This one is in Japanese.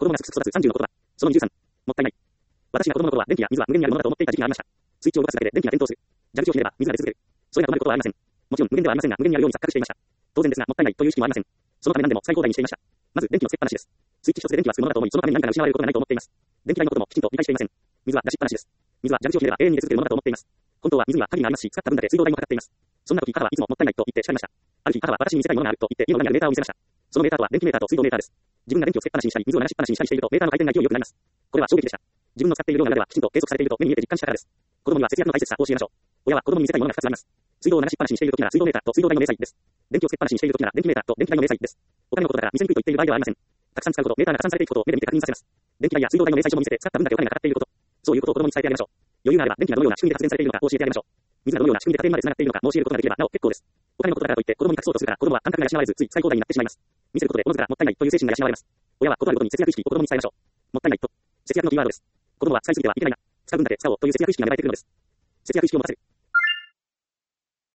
供がすくすく育つ30のことだ。その23。もったいない。私が子供の頃は電気や水は無限にあるものだと思っていた時期がありました。スイッチを動かすだけで電気が点灯する。蛇口をひねれば水が出続ける。それが止まることはありません。もちろん無限ではありませんが、無限にあるように錯覚していました。当然ですが、もったいないという意識もありません。そのため何でも使い放題にしていました。まず電気のつけっぱなしです。スイッチ一つで電気はつくものだと思い、そのために何かが失われることがないと思っています。電気代のこともきちんと理解していません。水は出しっぱなしです。水は蛇口をひねれば永遠に出続けるものだと思っています。本当は水には限りがありますし、使った分だけ水道代もかかっています。そんな時、母はいつももったいないと言って叱りました。ある日、母は私に見せたいものがあると言って家の裏にあるメーターを見せました。そのメーターとは電気メーターと水道メーターです。自分が電気をつけっぱなしにしたり、水を流しっぱなしにしたりしていると、メーターの回転が勢いよくなります。これは衝撃でした。自分の使っている量の中ではきちんと計測されていると目に見えて実感したからです。子供には節約の大切さを教えましょう。親は子供に見せたいものが2つあります。水道を流しっぱなしにしている時なら水道メーターと水道代の明細です。電気をつけっぱなしにしている時なら電気メーターと電気代の明細です。お金のことだから見せにくいと言っている場合ではありません。たくさん使うこと、メーターが加算されていくことを目で見て確認させます。電気代や水道代の明細書も見せて使った分だけお金がかかっていること。そういうことを子供に伝えてあげましょう。余裕があれば電気がどのような仕組みで発電されているのか教えてあげましょう。水がどのような仕組みで家庭まで繋がっているのか申し上げることができればなお結構です。お金のことだからといって子供に隠そうとするから子供は感覚が養われずつい使い放題になってしまいます。見せることでおのずからもったいないという精神が養われます。親はことあるごとに節約意識を子供に伝えましょう。もったいないと。節約のキーワードです。子供は使いすぎてはいけないな。使う分だけ使おうという節約意識が芽生えてくるのです。節約意識を持たせる。